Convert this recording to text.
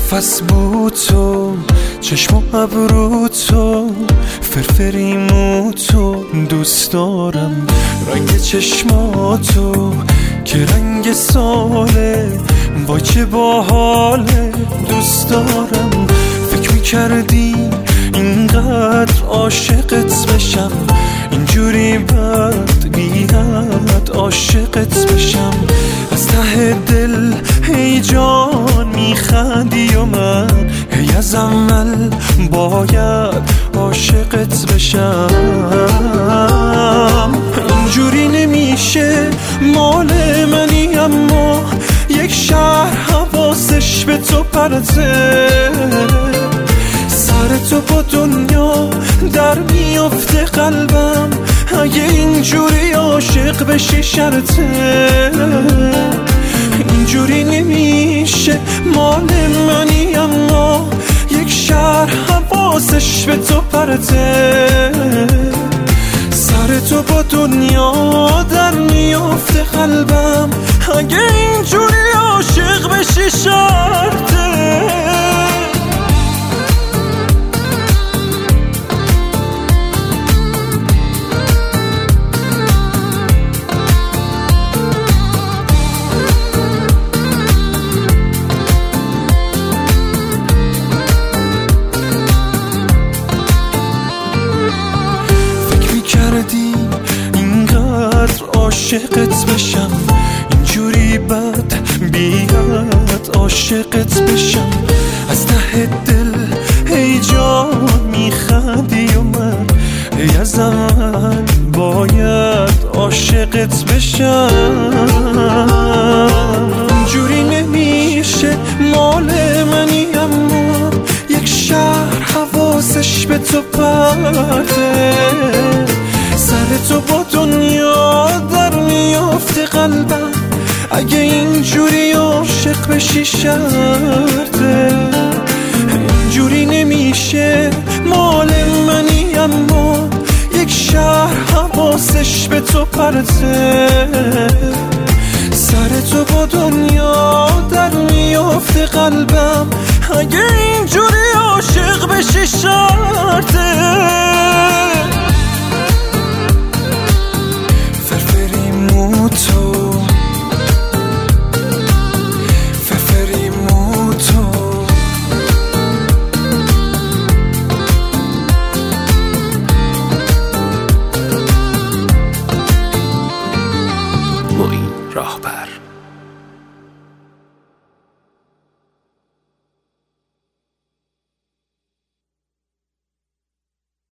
نفس بود تو، چشم و ابرو تو، فرفری مو تو، دوست دارم رنگ چشماتو که رنگ ساله، وای چه باحاله، دوست دارم. فکر میکردی اینقدر عاشقت بشم، اینجوری بد بیاد عاشقت بشم. از ته دل هی جان میخندی و من هی از اول باید عاشقت بشم. اینجوری نمیشه، مال منی اما یک شهر حواسش به تو پرته، سر تو با دنیا در میفته قلبم، اگه اینجوری عاشق بشی شرطه. اینجوری نمیشه، مال منی اما یک شهر حواسش به تو پرته، سر تو با دنیا در میفته قلبم، اگه اینجوری عاشق بشی شرطه. عاشقت بشم، اینجوری بد بیاد عاشقت بشم. از ته دل ای جان میخندی و من ای از اول باید عاشقت بشم. اینجوری نمیشه، مال منی اما یک شهر حواسش به تو پرته، سر تو با دنیا در میافته قلبم، اگه اینجوری عاشق بشی شرطه. اینجوری نمیشه، مال منی اما یک شهر حواسش به تو پرته، سر تو با دنیا در میافته قلبم، اگه اینجوری عاشق بشی شرطه. راهبر